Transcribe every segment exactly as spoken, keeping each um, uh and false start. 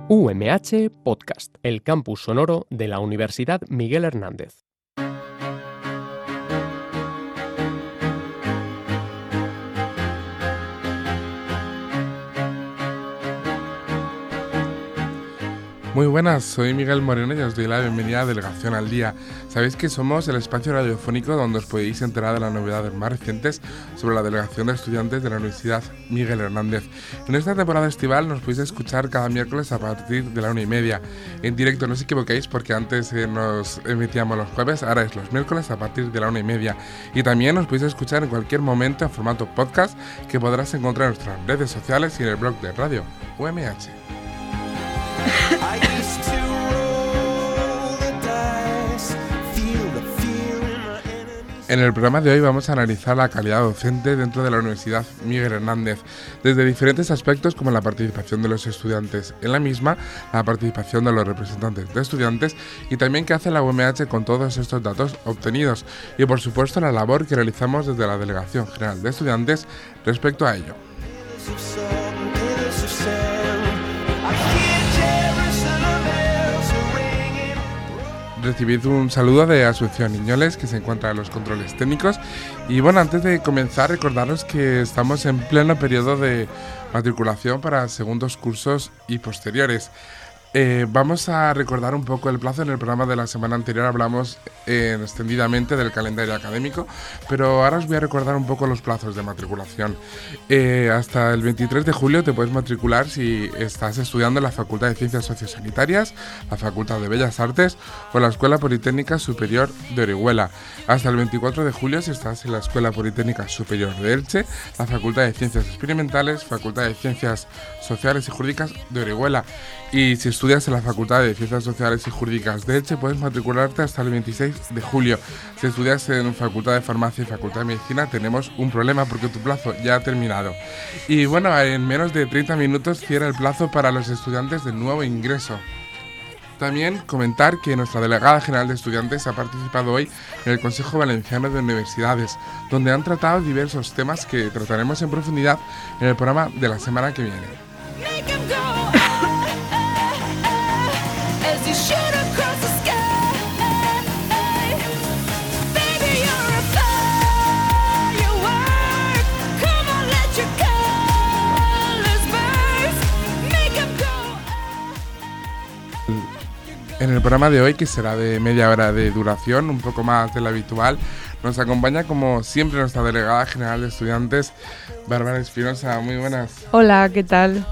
U M H Podcast, el campus sonoro de la Universidad Miguel Hernández. Muy buenas, soy Miguel Moreno y os doy la bienvenida a Delegación al Día. Sabéis que somos el espacio radiofónico donde os podéis enterar de las novedades más recientes sobre la Delegación de Estudiantes de la Universidad Miguel Hernández. En esta temporada estival nos podéis escuchar cada miércoles a partir de la una y media. En directo, no os equivoquéis porque antes eh, nos emitíamos los jueves, ahora es los miércoles a partir de la una y media. Y también nos podéis escuchar en cualquier momento en formato podcast que podrás encontrar en nuestras redes sociales y en el blog de radio U M H. En el programa de hoy vamos a analizar la calidad docente dentro de la Universidad Miguel Hernández, desde diferentes aspectos como la participación de los estudiantes en la misma, la participación de los representantes de estudiantes y también qué hace la U M H con todos estos datos obtenidos y por supuesto la labor que realizamos desde la Delegación General de Estudiantes respecto a ello. Recibid un saludo de Asunción Niñoles, que se encuentra en los controles técnicos. Y bueno, antes de comenzar, recordaros que estamos en pleno periodo de matriculación para segundos cursos y posteriores. Eh, vamos a recordar un poco el plazo. En el programa de la semana anterior hablamos eh, extendidamente del calendario académico, pero ahora os voy a recordar un poco los plazos de matriculación. Eh, hasta el veintitrés de julio te puedes matricular si estás estudiando en la Facultad de Ciencias Sociosanitarias, la Facultad de Bellas Artes o la Escuela Politécnica Superior de Orihuela. Hasta el veinticuatro de julio si estás en la Escuela Politécnica Superior de Elche, la Facultad de Ciencias Experimentales, Facultad de Ciencias Sociales y Jurídicas de Orihuela. Y si estudias en la Facultad de Ciencias Sociales y Jurídicas de Elche, puedes matricularte hasta el veintiséis de julio. Si estudias en Facultad de Farmacia y Facultad de Medicina, tenemos un problema porque tu plazo ya ha terminado. Y bueno, en menos de treinta minutos cierra el plazo para los estudiantes de nuevo ingreso. También comentar que nuestra Delegada General de Estudiantes ha participado hoy en el Consejo Valenciano de Universidades, donde han tratado diversos temas que trataremos en profundidad en el programa de la semana que viene. En el programa de hoy, que será de media hora de duración, un poco más de lo habitual, nos acompaña como siempre nuestra Delegada General de Estudiantes, Bárbara Espinosa. Muy buenas. Hola, ¿qué tal?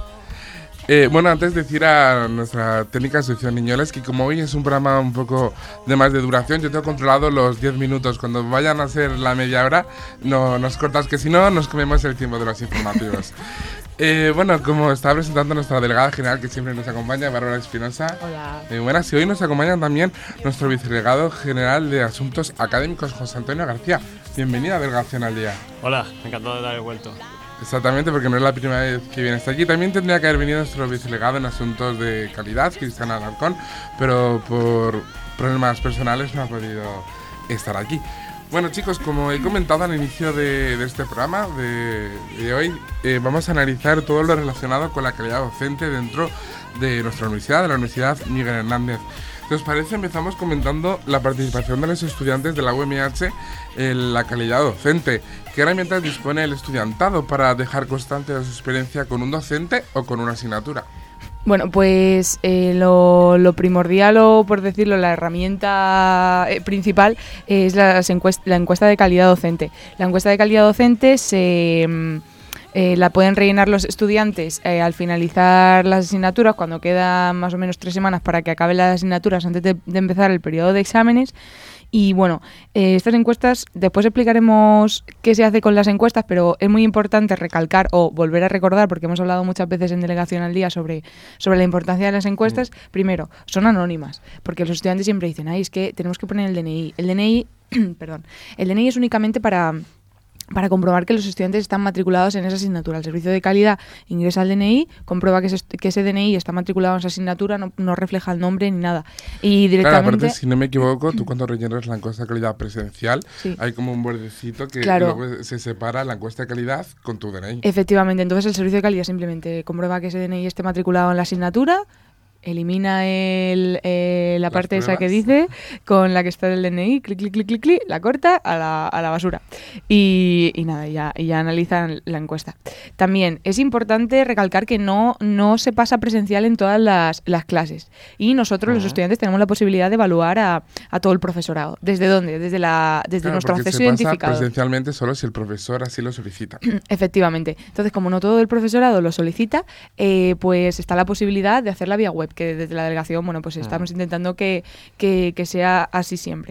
Eh, bueno, antes decir a nuestra técnica Asunción Niñoles que como hoy es un programa un poco de más de duración, yo tengo controlado los diez minutos. Cuando vayan a ser la media hora, no nos cortas, que si no, nos comemos el tiempo de los informativos. Eh, bueno, como está presentando nuestra delegada general que siempre nos acompaña, Bárbara Espinosa. Hola. Eh, buenas, y hoy nos acompaña también nuestro vicedelegado general de Asuntos Académicos, José Antonio García. Bienvenida a Delegación al Día. Hola, encantado de dar el vuelto. Exactamente, porque no es la primera vez que viene hasta aquí. También tendría que haber venido nuestro vicedelegado en Asuntos de Calidad, Cristian Alarcón, pero por problemas personales no ha podido estar aquí. Bueno chicos, como he comentado al inicio de, de este programa de, de hoy, eh, vamos a analizar todo lo relacionado con la calidad docente dentro de nuestra universidad, de la Universidad Miguel Hernández. Si os parece, empezamos comentando la participación de los estudiantes de la U M H en la calidad docente. ¿Qué herramientas dispone el estudiantado para dejar constante de su experiencia con un docente o con una asignatura? Bueno, pues eh, lo, lo primordial o, por decirlo, la herramienta eh, principal es las encuest- la encuesta de calidad docente. La encuesta de calidad docente se... Eh, la pueden rellenar los estudiantes eh, al finalizar las asignaturas, cuando quedan más o menos tres semanas para que acaben las asignaturas antes de, de empezar el periodo de exámenes. Y bueno, eh, estas encuestas, después explicaremos qué se hace con las encuestas, pero es muy importante recalcar o volver a recordar, porque hemos hablado muchas veces en Delegación al Día sobre, sobre la importancia de las encuestas. Mm. Primero, son anónimas, porque los estudiantes siempre dicen, ay, es que tenemos que poner el D N I. El D N I, perdón, el D N I es únicamente para... para comprobar que los estudiantes están matriculados en esa asignatura. El servicio de calidad ingresa el D N I, comprueba que ese, que ese D N I está matriculado en esa asignatura, no, no refleja el nombre ni nada. Y directamente... Claro, aparte, si no me equivoco, tú cuando rellenas la encuesta de calidad presencial, sí, hay como un bordecito que claro, luego se separa la encuesta de calidad con tu D N I. Efectivamente, entonces el servicio de calidad simplemente comprueba que ese D N I esté matriculado en la asignatura, elimina el, eh, la Las parte esa que pruebas. dice con la que está el D N I, clic, clic, clic, clic, clic, la corta a la, a la basura. Y, y nada, ya, y ya analizan la encuesta. También es importante recalcar que no, no se pasa presencial en todas las, las clases. Y nosotros, los Ajá. estudiantes, tenemos la posibilidad de evaluar a, a todo el profesorado. ¿Desde dónde? Desde, la, desde Claro, nuestro porque acceso se pasa identificado. presencialmente solo si el profesor así lo solicita. Efectivamente. Entonces, como no todo el profesorado lo solicita, eh, pues está la posibilidad de hacerla vía web, que desde la delegación, bueno, pues estamos intentando que, que, que sea así siempre.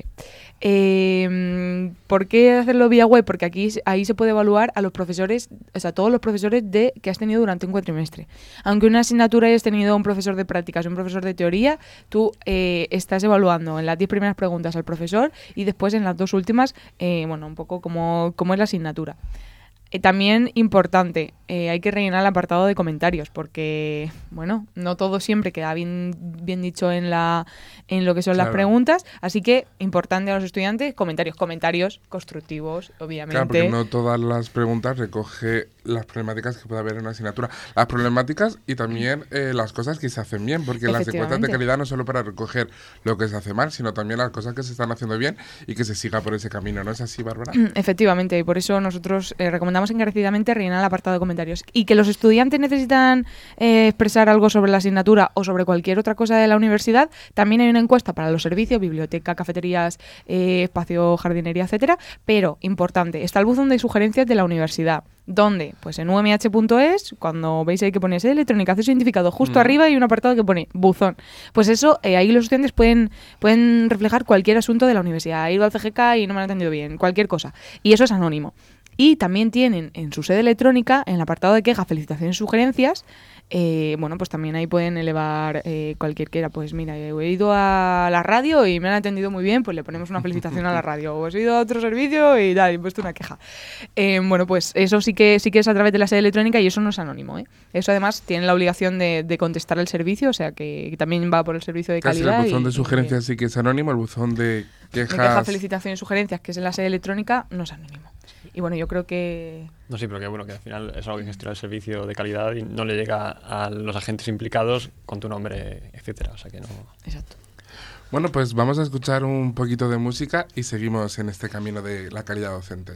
Eh, ¿Por qué hacerlo vía web? Porque aquí ahí se puede evaluar a los profesores, o sea, todos los profesores de que has tenido durante un cuatrimestre. Aunque una asignatura hayas tenido un profesor de prácticas y un profesor de teoría, tú eh, estás evaluando en las diez primeras preguntas al profesor y después en las dos últimas, eh, bueno, un poco como, como es la asignatura. Eh, también importante, eh, hay que rellenar el apartado de comentarios porque, bueno, no todo siempre queda bien, bien dicho en la en lo que son las Claro. preguntas, así que importante a los estudiantes, comentarios, comentarios constructivos, obviamente. Claro, porque no todas las preguntas recoge las problemáticas que puede haber en una asignatura. Las problemáticas y también eh, las cosas que se hacen bien, porque las encuestas de Efectivamente. calidad no solo para recoger lo que se hace mal, sino también las cosas que se están haciendo bien y que se siga por ese camino. ¿No es así, Bárbara? Efectivamente, y por eso nosotros eh, recomendamos encarecidamente rellenar el apartado de comentarios. Y que los estudiantes necesitan eh, expresar algo sobre la asignatura o sobre cualquier otra cosa de la universidad, también hay una encuesta para los servicios, biblioteca, cafeterías, eh, espacio, jardinería, etcétera. Pero, importante, está el buzón de sugerencias de la universidad. ¿Dónde? Pues en u m h punto e s, cuando veis ahí que pone sede electrónica, acceso identificado, justo Mm. arriba hay un apartado que pone buzón. Pues eso, eh, ahí los estudiantes pueden, pueden reflejar cualquier asunto de la universidad. He ido al C G K y no me han atendido bien, cualquier cosa. Y eso es anónimo. Y también tienen en su sede electrónica, en el apartado de quejas, felicitaciones y sugerencias, eh, bueno, pues también ahí pueden elevar eh, cualquier quiera. Pues mira, he ido a la radio y me han atendido muy bien, pues le ponemos una felicitación a la radio. O he ido a otro servicio y tal, y he puesto una queja. Eh, bueno, pues eso sí que sí que es a través de la sede electrónica y eso no es anónimo, ¿eh? Eso además tiene la obligación de, de contestar el servicio, o sea que, que también va por el servicio de Casi calidad. el buzón y- de y- sugerencias sí que es anónimo, el buzón de de quejas... queja, felicitaciones y sugerencias, que es en la sede electrónica, no es anónimo. Y bueno, yo creo que... No, sí, pero que bueno, que al final es algo que gestiona el servicio de calidad y no le llega a los agentes implicados con tu nombre, etcétera. O sea que no. Exacto. Bueno, pues vamos a escuchar un poquito de música y seguimos en este camino de la calidad docente.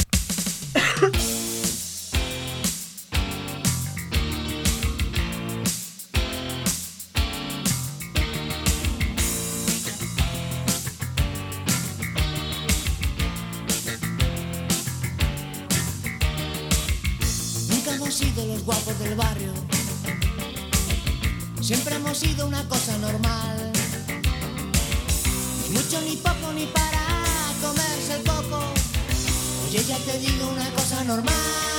Nunca hemos sido los guapos del barrio. Siempre hemos sido una cosa normal. Ni mucho, ni poco, ni para comerse el coco. Oye, ya te digo una cosa normal.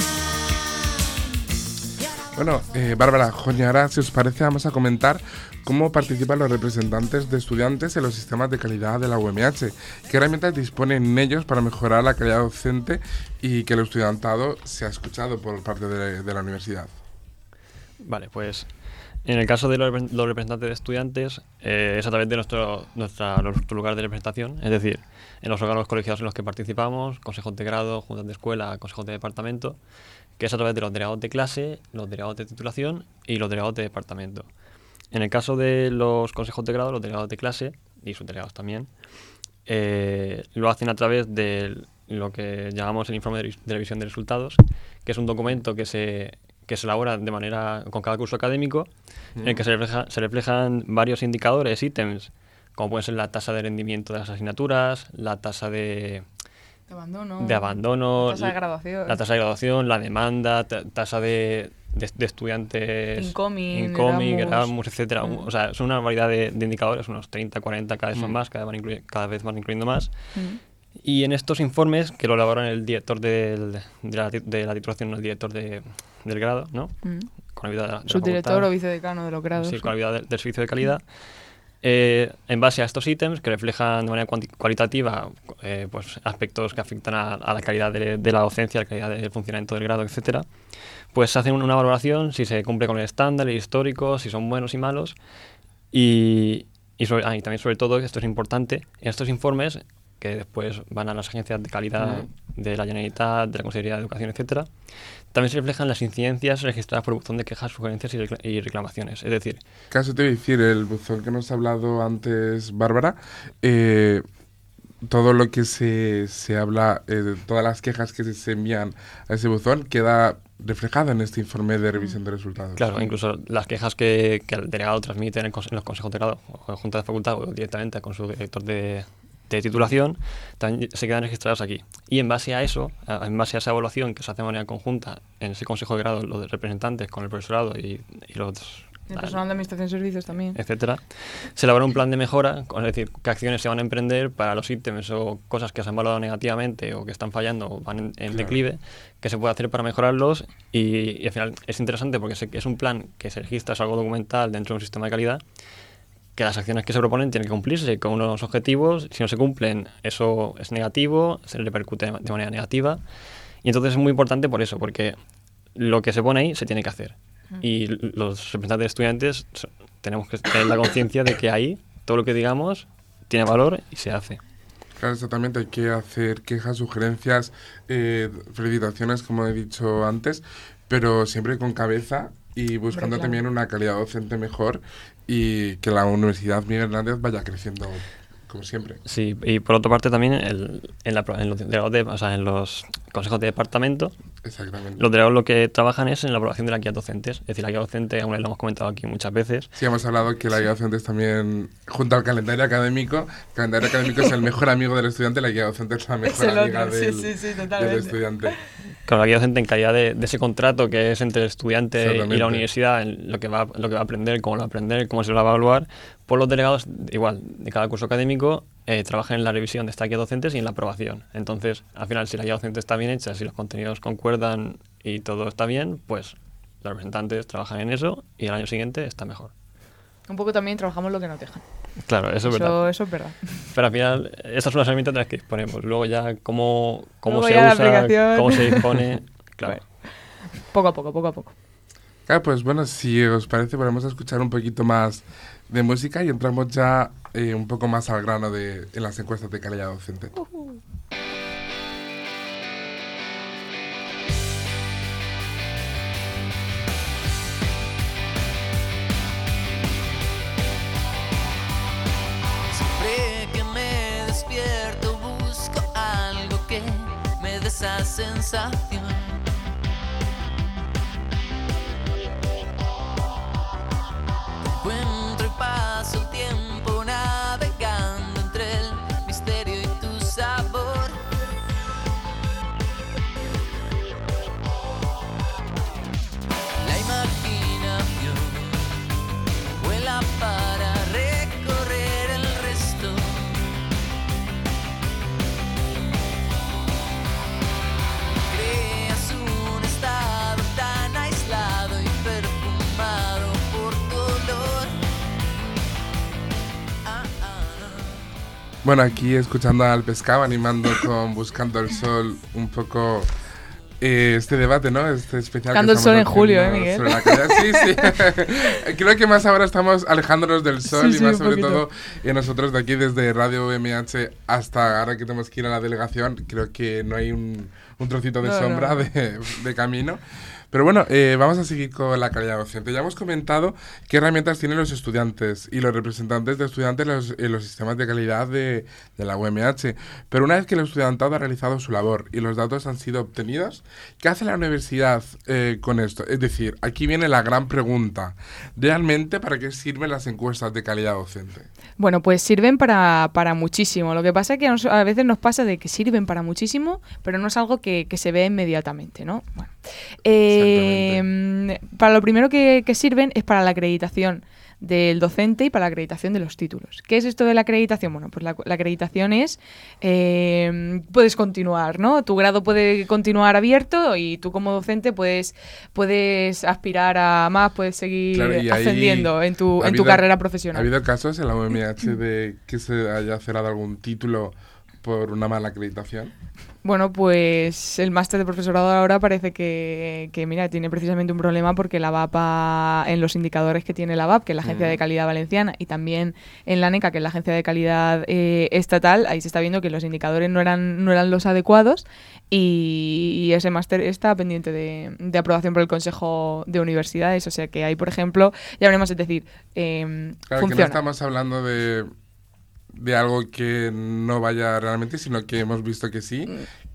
Y ahora Bueno, eh, Bárbara, Joni, ahora si os parece vamos a comentar cómo participan los representantes de estudiantes en los sistemas de calidad de la U M H, qué herramientas disponen ellos para mejorar la calidad docente y que el estudiantado sea escuchado por parte de, de la universidad. Vale, pues en el caso de los, repre- los representantes de estudiantes, eh, es a través de nuestro, nuestra, nuestro lugar de representación, es decir, en los órganos colegiados en los que participamos, consejos de grado, juntas de escuela, consejos de departamento, que es a través de los delegados de clase, los delegados de titulación y los delegados de departamento. En el caso de los consejos de grado, los delegados de clase y sus delegados también, eh, lo hacen a través de lo que llamamos el informe de, de revisión de resultados, que es un documento que se, que se elabora de manera con cada curso académico, mm. en el que se, refleja, se reflejan varios indicadores, ítems, como pueden ser la tasa de rendimiento de las asignaturas, la tasa de... De abandono. De abandono. La tasa de graduación. La tasa de graduación, la demanda, ta- tasa de, de, de estudiantes. Incoming, Incoming, Erasmus. Erasmus, etcétera. Mm. O sea, son una variedad de, de indicadores, unos treinta, cuarenta, cada vez son Mm. más, cada, van incluy- cada vez van incluyendo más. Mm. Y en estos informes, que lo elaboran el director del, de, la, ti- de la titulación, el director de, del grado, ¿no? Mm. Con la ayuda de la, de la Subdirector facultad. o vicedecano de los grados. Sí, con la ayuda del, del servicio de calidad. Eh, en base a estos ítems que reflejan de manera cuanti- cualitativa eh, pues aspectos que afectan a, a la calidad de, de la docencia, la calidad del funcionamiento del grado, etcétera, pues se hace una valoración si se cumple con el estándar, el histórico, si son buenos y malos y, y, sobre, ah, y también sobre todo, esto es importante, en estos informes que después van a las agencias de calidad mm. de la Generalitat, de la Consejería de Educación, etcétera, también se reflejan las incidencias registradas por el buzón de quejas, sugerencias y, recla- y reclamaciones. Es decir... Caso te voy a decir, el buzón que nos ha hablado antes Bárbara, eh, todo lo que se, se habla, eh, todas las quejas que se, se envían a ese buzón queda reflejado en este informe de revisión de resultados. Claro, incluso las quejas que, que el delegado transmite en, el, en los consejos de grado o en junta de facultad o directamente con su director de, de titulación, también se quedan registradas aquí. Y en base a eso, a, en base a esa evaluación que se hace de manera conjunta en ese consejo de grado, los representantes con el profesorado y, y los... El personal de administración de servicios también. Etcétera. Se elabora un plan de mejora, es decir, qué acciones se van a emprender para los ítems o cosas que se han valorado negativamente o que están fallando o van en, en claro. declive, que se puede hacer para mejorarlos y, y al final es interesante porque es un plan que se registra, es algo documental dentro de un sistema de calidad, que las acciones que se proponen tienen que cumplirse con unos objetivos, si no se cumplen eso es negativo, se repercute de manera negativa y entonces es muy importante por eso, porque lo que se pone ahí se tiene que hacer. Y los representantes de estudiantes tenemos que tener la conciencia de que ahí todo lo que digamos tiene valor y se hace. Claro, exactamente, hay que hacer quejas, sugerencias, eh, felicitaciones, como he dicho antes, pero siempre con cabeza y buscando claro. también una calidad docente mejor y que la Universidad Miguel Hernández vaya creciendo como siempre. Sí, y por otra parte también el, en, la, en, los, de, o sea, en los consejos de departamento, exactamente. Los delegados lo que trabajan es en la aprobación de las guías docentes. Es decir, la guía docente, aún lo hemos comentado aquí muchas veces. Sí, hemos hablado que la guía docente es también, junto al calendario académico, el calendario académico es el mejor amigo del estudiante, la guía docente es la mejor es amiga otro, del, sí, sí, sí, del estudiante. Claro, la guía docente en calidad de, de ese contrato que es entre el estudiante y la universidad, en lo que va lo que va a aprender, cómo lo va a aprender, cómo se lo va a evaluar, por los delegados, igual, de cada curso académico, eh, trabajan en la revisión de estas guías docentes y en la aprobación. Entonces, al final, si la guía docente está bien hecha, si los contenidos concuerdan y todo está bien, pues los representantes trabajan en eso y el año siguiente está mejor. Un poco también trabajamos lo que nos dejan. Claro, eso, eso es verdad. Eso es verdad. Pero al final, esas son las herramientas de las que disponemos. Luego ya cómo, cómo se usa, cómo se dispone, claro. Bueno, poco a poco, poco a poco. Ah, pues bueno, si os parece, podemos escuchar un poquito más de música y entramos ya eh, un poco más al grano de, en las encuestas de calidad docente. Uh-huh. Esa sensación encuentro y paso el tiempo navegando entre el misterio y tu sabor. La imaginación vuela para recorrer el resto. Bueno, aquí escuchando al Pescado, animando con Buscando el Sol un poco eh, este debate, ¿no? Este especial. Buscando el Sol en julio, ¿eh, Miguel? La sí, sí. Creo que más ahora estamos alejándonos del sol sí, y más sí, sobre poquito. todo y nosotros de aquí desde Radio U M H hasta ahora que tenemos que ir a la delegación, creo que no hay un, un trocito de no, sombra no. De, de camino. Pero bueno, eh, vamos a seguir con la calidad docente. Ya hemos comentado qué herramientas tienen los estudiantes y los representantes de estudiantes en los, en los sistemas de calidad de, de la U M H. Pero una vez que el estudiantado ha realizado su labor y los datos han sido obtenidos, ¿qué hace la universidad eh, con esto? Es decir, aquí viene la gran pregunta. ¿Realmente para qué sirven las encuestas de calidad docente? Bueno, pues sirven para, para muchísimo. Lo que pasa es que nos, a veces nos pasa de que sirven para muchísimo, pero no es algo que, que se ve inmediatamente, ¿no? Bueno, eh, para lo primero que, que sirven es para la acreditación del docente y para la acreditación de los títulos. ¿Qué es esto de la acreditación? Bueno, pues la, la acreditación es, eh, puedes continuar, ¿no? Tu grado puede continuar abierto y tú como docente puedes, puedes aspirar a más, puedes seguir claro, ascendiendo en tu, en tu carrera profesional. ¿Ha habido casos en la U M H de que se haya cerrado algún título por una mala acreditación? Bueno, pues el máster de profesorado ahora parece que, que, mira, tiene precisamente un problema porque la V A P, a, en los indicadores que tiene la V A P, que es la Agencia mm. de Calidad Valenciana, y también en la NECA, que es la Agencia de Calidad eh, Estatal, ahí se está viendo que los indicadores no eran, no eran los adecuados y, y ese máster está pendiente de, de aprobación por el Consejo de Universidades. O sea que ahí, por ejemplo, ya veremos, es decir, eh, claro, funciona. Que no estamos hablando de... de algo que no vaya realmente, sino que hemos visto que sí,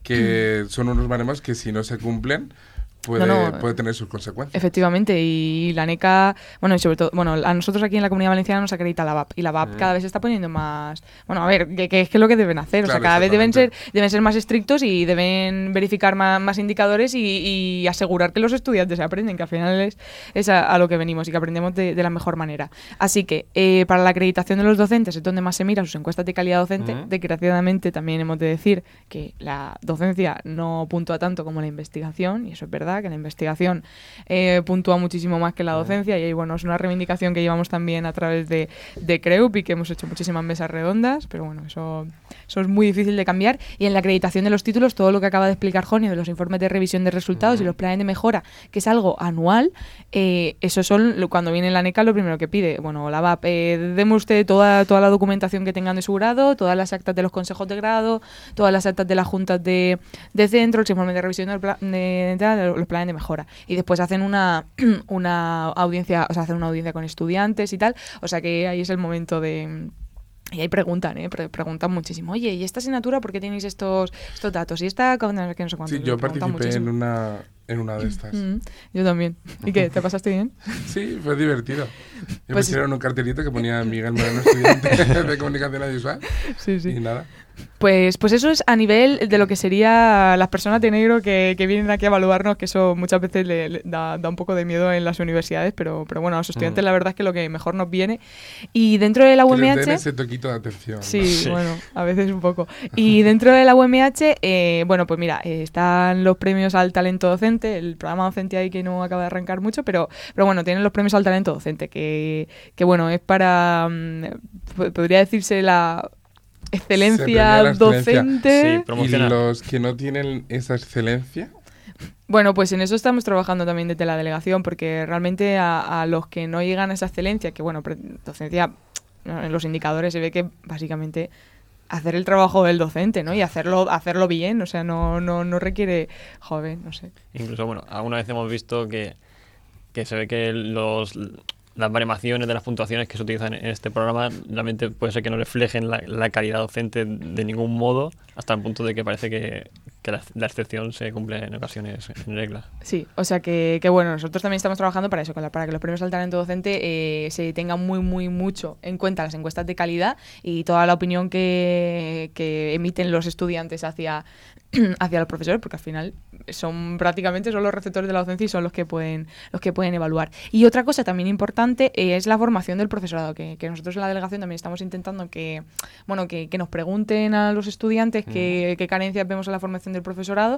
que son unos baremos que si no se cumplen puede, no, no, puede tener sus consecuencias. Efectivamente, y la NECA, bueno, y sobre todo, bueno, a nosotros aquí en la Comunidad Valenciana nos acredita la V A P, y la V A P mm. cada vez se está poniendo más, bueno, a ver, que, que es que es lo que deben hacer, claro, o sea, cada vez deben ser deben ser más estrictos y deben verificar más, más indicadores y, y asegurar que los estudiantes aprenden, que al final es, es a, a lo que venimos y que aprendemos de, de la mejor manera. Así que, eh, para la acreditación de los docentes es donde más se mira sus encuestas de calidad docente. Mm. Desgraciadamente también hemos de decir que la docencia no puntúa tanto como la investigación, y eso es verdad, que la investigación eh, puntúa muchísimo más que la docencia, y bueno, es una reivindicación que llevamos también a través de, de CREUP y que hemos hecho muchísimas mesas redondas, pero bueno, eso, eso es muy difícil de cambiar. Y en la acreditación de los títulos, todo lo que acaba de explicar Jonio de los informes de revisión de resultados uh-huh. y los planes de mejora, que es algo anual, eh, eso son, cuando viene la NECA, lo primero que pide, bueno, la V A P, eh, deme usted toda, toda la documentación que tengan de su grado, todas las actas de los consejos de grado, todas las actas de las juntas de, de centro, los informes de revisión de, de, de los planes de mejora. Y después hacen una una audiencia, o sea, hacen una audiencia con estudiantes y tal, o sea que ahí es el momento de... Y ahí preguntan, ¿eh? Pre- preguntan muchísimo. Oye, ¿y esta asignatura por qué tenéis estos, estos datos? ¿Y esta que no sé cuánto? Sí, yo participé en una, en una de estas. Mm, yo también. ¿Y qué? ¿Te pasaste bien? Sí, fue divertido. Me Pues- pusieron un cartelito que ponía Miguel Moreno, estudiante de comunicación audiovisual. Sí, sí. Y nada. Pues, pues eso es a nivel de lo que sería las personas de negro que, que vienen aquí a evaluarnos, que eso muchas veces le, le da, da un poco de miedo en las universidades, pero, pero bueno, a los estudiantes mm. la verdad es que lo que mejor nos viene. Y dentro de la U M H... Que les den ese toquito de atención. Sí, ¿no? sí, bueno, a veces un poco. Y dentro de la U M H, eh, bueno, pues mira, eh, están los premios al talento docente, el programa docente ahí que no acaba de arrancar mucho, pero, pero bueno, tienen los premios al talento docente, que, que bueno, es para, um, podría decirse la... excelencia, la excelencia docente. Sí, y los que no tienen esa excelencia. Bueno, pues en eso estamos trabajando también desde la delegación, porque realmente a, a los que no llegan a esa excelencia, que bueno, docencia, en los indicadores se ve que básicamente hacer el trabajo del docente, ¿no? Y hacerlo hacerlo bien, o sea, no no no requiere, joder, no sé. Incluso, bueno, alguna vez hemos visto que, que se ve que los... las baremaciones de las puntuaciones que se utilizan en este programa realmente puede ser que no reflejen la, la calidad docente de ningún modo, hasta el punto de que parece que, que la, la excepción se cumple en ocasiones en regla. Sí, o sea que, que bueno, nosotros también estamos trabajando para eso, para que los premios al talento docente eh, se tengan muy, muy mucho en cuenta las encuestas de calidad y toda la opinión que, que emiten los estudiantes hacia, hacia los profesores, porque al final son prácticamente son los receptores de la docencia y son los que pueden, los que pueden evaluar. Y otra cosa también importante eh, es la formación del profesorado, que, que nosotros en la delegación también estamos intentando que, bueno, que, que nos pregunten a los estudiantes qué, qué carencias vemos en la formación del profesorado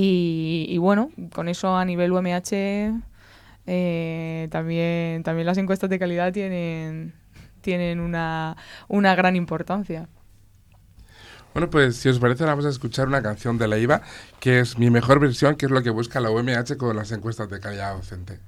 y, y bueno, con eso a nivel U M H eh, también, también las encuestas de calidad tienen, tienen una, una gran importancia. Bueno, pues si os parece vamos a escuchar una canción de la I V A, que es Mi Mejor Versión, que es lo que busca la U M H con las encuestas de calidad docente.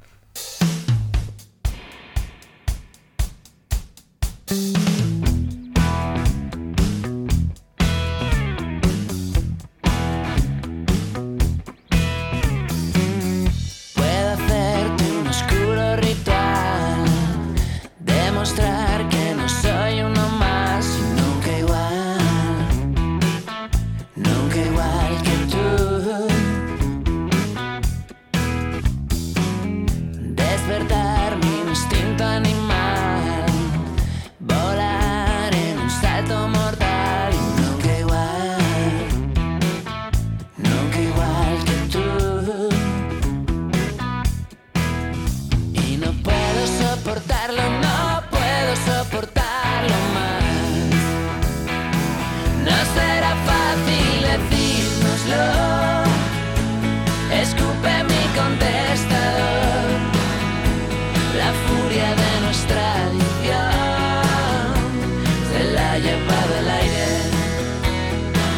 Puedo hacerte un oscuro ritual, demostrar que no soy uno más y nunca igual, nunca igual que tú. Despertar mi instinto animal, volar en un salto mortal y nunca igual, nunca igual que tú. Y no puedo soportarlo, no puedo soportarlo más. No será fácil decírnoslo. Escupe mi contestador, la furia de nuestra adicción se la ha llevado el aire.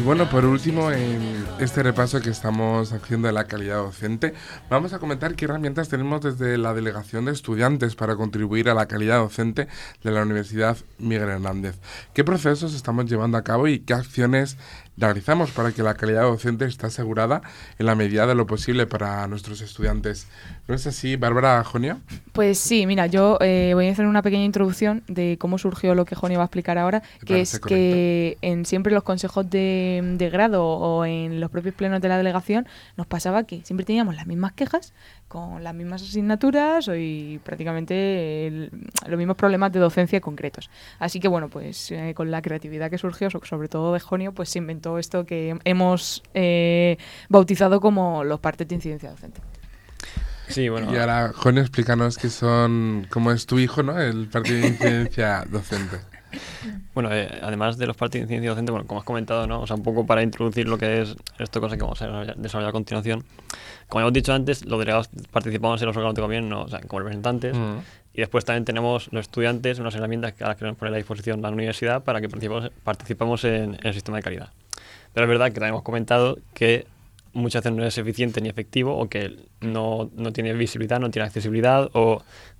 bueno, por último, en este repaso que estamos haciendo de la calidad docente, vamos a comentar qué herramientas tenemos desde la Delegación de Estudiantes para contribuir a la calidad docente de la Universidad Miguel Hernández. ¿Qué procesos estamos llevando a cabo y qué acciones realizamos para que la calidad docente esté asegurada en la medida de lo posible para nuestros estudiantes? ¿No es así, Bárbara Jonio? Pues sí, mira, yo eh, voy a hacer una pequeña introducción de cómo surgió lo que Jonio va a explicar ahora, que es correcto. que en siempre los consejos de, de grado o en los propios plenos de la delegación nos pasaba que siempre teníamos las mismas quejas con las mismas asignaturas y prácticamente el, los mismos problemas de docencia concretos. Así que bueno, pues eh, con la creatividad que surgió, so, sobre todo de Jonio, pues se inventó esto que hemos eh, bautizado como los partes de incidencia docente. Sí, bueno. Y ahora, Jonio, explícanos qué son, cómo es tu hijo, ¿no? El partido de incidencia docente. Bueno, eh, además de los partes de incidencia docente, bueno, como has comentado, ¿no? O sea, un poco para introducir lo que es esto cosa que vamos a desarrollar, desarrollar a continuación. Como hemos dicho antes, los delegados participamos en los órganos de gobierno, o sea, como representantes, mm. y después también tenemos los estudiantes unas herramientas que, a las que nos pone a la disposición la universidad para que participemos, participemos en, en el sistema de calidad. Pero es verdad que también hemos comentado que muchas veces no es eficiente ni efectivo, o que no, no tiene visibilidad, no tiene accesibilidad, o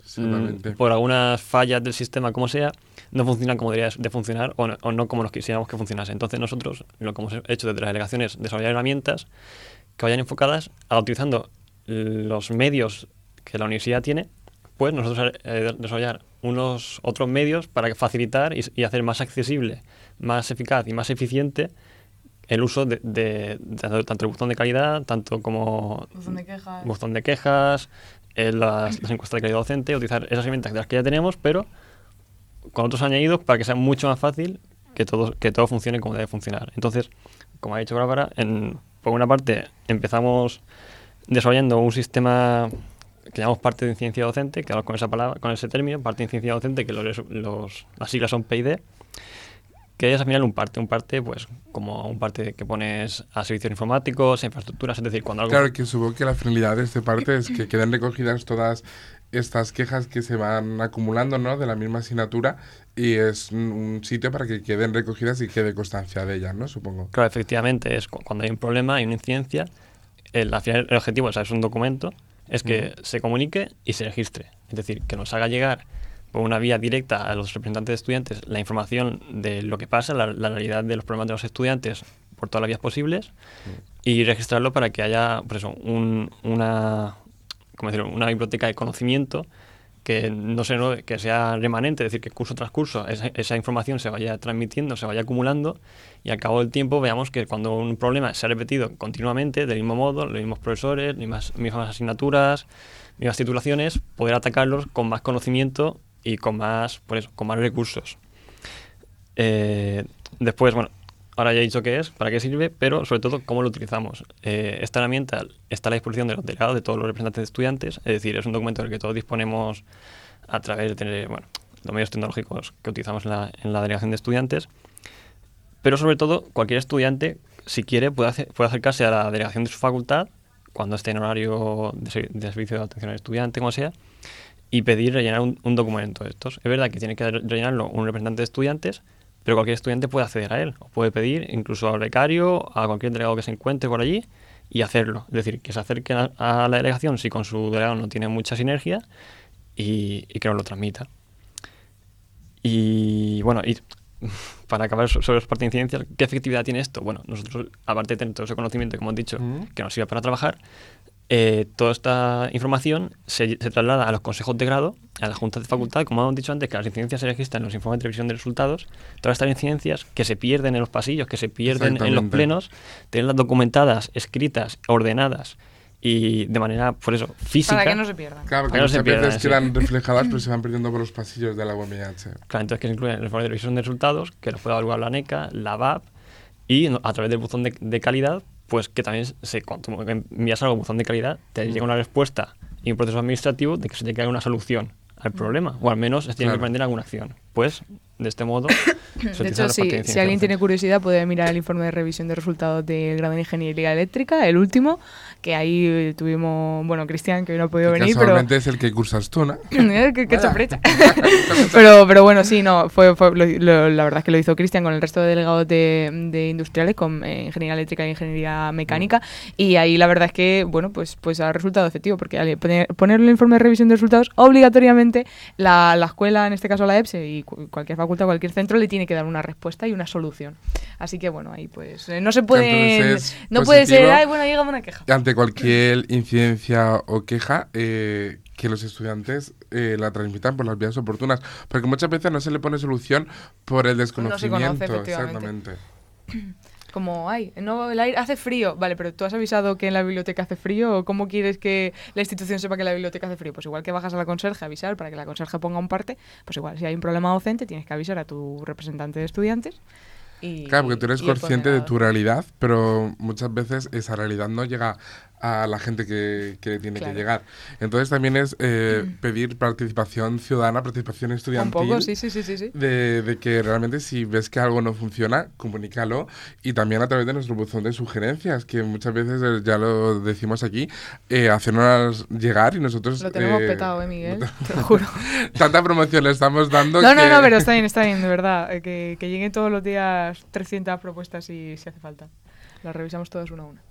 mm, por algunas fallas del sistema, como sea, no funcionan como debería de funcionar, o no, o no como nos quisiéramos que funcionase. Entonces nosotros lo que hemos hecho desde las delegaciones es desarrollar herramientas que vayan enfocadas a, utilizando los medios que la universidad tiene, pues nosotros eh, desarrollar unos otros medios para facilitar y, y hacer más accesible, más eficaz y más eficiente el uso de, de, de tanto el buzón de calidad, tanto como buzón de quejas, buzón de quejas eh, las, las encuestas de calidad docente, utilizar esas herramientas de las que ya tenemos, pero con otros añadidos para que sea mucho más fácil que todo, que todo funcione como debe funcionar. Entonces, como ha dicho Bárbara, en, por una parte empezamos desarrollando un sistema que llamamos parte de incidencia docente, que hablamos con esa palabra, con ese término, parte de incidencia docente, que los, los, las siglas son P I D, que es al final un parte, un parte pues como un parte que pones a servicios informáticos, a infraestructuras, es decir, cuando algo... Claro, que supongo que la finalidad de este parte es que queden recogidas todas estas quejas que se van acumulando, ¿no?, de la misma asignatura, y es un sitio para que queden recogidas y quede constancia de ellas, ¿no?, supongo. Claro, efectivamente, es cuando hay un problema, hay una incidencia, el, al final el objetivo, o sea, es un documento, es que uh-huh. se comunique y se registre, es decir, que nos haga llegar por una vía directa a los representantes de estudiantes la información de lo que pasa, la, la realidad de los problemas de los estudiantes por todas las vías posibles, uh-huh. y registrarlo para que haya, por eso, un, una, ¿cómo decirlo?, una biblioteca de conocimiento que no se, no, que sea remanente, es decir, que curso tras curso esa, esa información se vaya transmitiendo, se vaya acumulando, y al cabo del tiempo veamos que cuando un problema se ha repetido continuamente, del mismo modo, los mismos profesores, mismas, mismas asignaturas, mismas titulaciones, poder atacarlos con más conocimiento y con más, por eso, con más recursos. Eh, después, bueno, ahora ya he dicho qué es, para qué sirve, pero sobre todo cómo lo utilizamos. Eh, esta herramienta está a la disposición de los delegados, de todos los representantes de estudiantes, es decir, es un documento del que todos disponemos a través de tener, bueno, los medios tecnológicos que utilizamos en la, en la delegación de estudiantes, pero sobre todo cualquier estudiante, si quiere, puede, hacer, puede acercarse a la delegación de su facultad cuando esté en horario de, de servicio de atención al estudiante, como sea, y pedir rellenar un, un documento de estos. Es verdad que tiene que rellenarlo un representante de estudiantes, pero cualquier estudiante puede acceder a él, o puede pedir incluso al becario, a cualquier delegado que se encuentre por allí, y hacerlo. Es decir, que se acerque a, a la delegación si con su delegado no tiene mucha sinergia, y, y que nos lo transmita. Y bueno, y para acabar sobre los partes de incidencia, ¿qué efectividad tiene esto? Bueno, nosotros, aparte de tener todo ese conocimiento que hemos dicho, mm. que nos sirve para trabajar, Eh, toda esta información se, se traslada a los consejos de grado, a las juntas de facultad, como hemos dicho antes, que las incidencias se registran en los informes de revisión de resultados. Todas estas incidencias que se pierden en los pasillos, que se pierden en los plenos, tenerlas documentadas, escritas, ordenadas y de manera, por eso, física. Para que no se pierdan. Claro, que no muchas se pierdan, veces sí. quedan reflejadas, pero se van perdiendo por los pasillos de la U M H. Claro, entonces que se incluyen el informe de revisión de resultados, que los puede evaluar la NECA, la V A P, y a través del buzón de, de calidad, pues que también se, cuando envías algo a buzón de calidad, te llega una respuesta y un proceso administrativo de que se te quede una solución al problema, o al menos se tiene claro. que prender alguna acción. pues, de este modo... De hecho, sí, si alguien tiene curiosidad puede mirar el informe de revisión de resultados del grado de Ingeniería Eléctrica, el último, que ahí tuvimos, bueno, Cristian, que hoy no ha podido que venir, casualmente pero... es el que cursas tú, ¿no? qué qué sorpresa. pero, pero bueno, sí, no, fue, fue lo, lo, la verdad es que lo hizo Cristian con el resto de delegados de, de industriales, con eh, Ingeniería Eléctrica e Ingeniería Mecánica, mm. y ahí la verdad es que, bueno, pues, pues ha resultado efectivo, porque al poner, poner el informe de revisión de resultados, obligatoriamente la, la escuela, en este caso la EPSE, y cu cualquier facultad, cualquier centro, le tiene que dar una respuesta y una solución. Así que bueno, ahí pues eh, no se puede no puede ser, ay, bueno, llegamos a una queja. Ante cualquier incidencia o queja, eh, que los estudiantes eh, la transmitan por las vías oportunas, porque muchas veces no se le pone solución por el desconocimiento. No se conoce, efectivamente. Exactamente. Como, ay, no, el aire hace frío. Vale, pero ¿tú has avisado que en la biblioteca hace frío? ¿O cómo quieres que la institución sepa que la biblioteca hace frío? Pues igual que bajas a la conserje a avisar para que la conserje ponga un parte, pues igual, si hay un problema docente, tienes que avisar a tu representante de estudiantes. Y, claro, porque tú eres consciente de tu realidad, pero muchas veces esa realidad no llega a la gente que, que tiene claro. que llegar. Entonces también es eh, mm. pedir participación ciudadana, participación estudiantil. Un poco, sí, sí, sí, sí. sí. De, de que realmente si ves que algo no funciona, comunícalo. Y también a través de nuestro buzón de sugerencias, que muchas veces, eh, ya lo decimos aquí, eh, hacernos llegar y nosotros... Lo tenemos eh, petado, eh, Miguel, te lo juro. Tanta promoción le estamos dando No, que... no, no, pero está bien, está bien, de verdad. Eh, que, que lleguen todos los días trescientas propuestas si, si hace falta. Las revisamos todas una a una.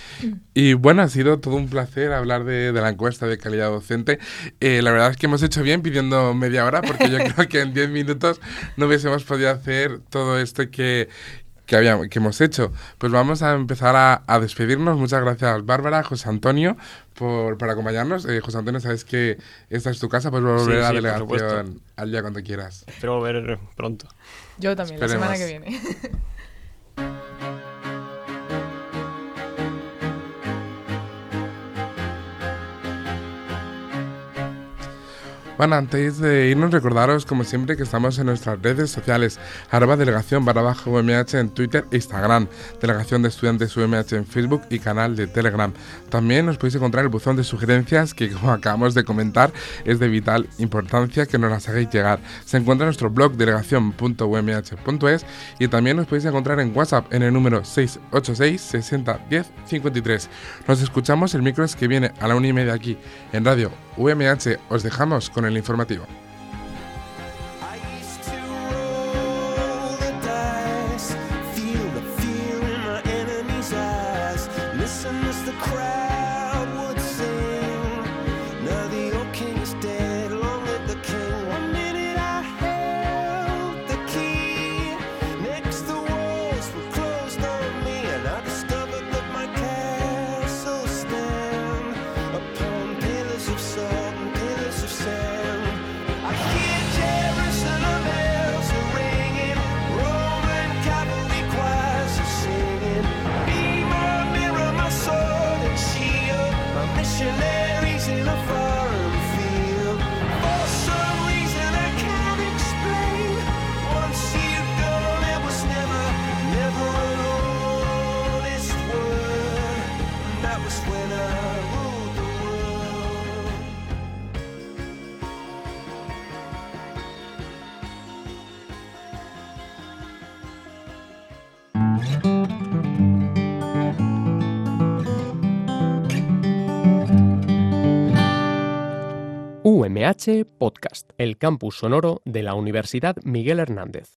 Y bueno, ha sido todo un placer hablar de, de la encuesta de calidad docente. Eh, la verdad es que hemos hecho bien pidiendo media hora, porque yo creo que en diez minutos no hubiésemos podido hacer todo esto que, que, habíamos, que hemos hecho. Pues vamos a empezar a, a despedirnos. Muchas gracias, Bárbara, José Antonio, por, por acompañarnos. Eh, José Antonio, sabes que esta es tu casa, pues volver sí, a la sí, delegación al día cuando quieras. Espero volver pronto. Yo también, Esperemos. La semana que viene. Bueno, antes de irnos, recordaros, como siempre, que estamos en nuestras redes sociales, arroba delegación barra baja U M H en Twitter e Instagram, delegación de estudiantes U M H en Facebook y canal de Telegram. También os podéis encontrar el buzón de sugerencias, que como acabamos de comentar, es de vital importancia que nos las hagáis llegar. Se encuentra en nuestro blog delegación punto u m h punto es y también os podéis encontrar en WhatsApp en el número seis ocho seis, sesenta, diez, cincuenta y tres. Nos escuchamos el miércoles que viene a la una y media aquí en Radio U M H. Os dejamos con el informativo. U M H Podcast, el campus sonoro de la Universidad Miguel Hernández.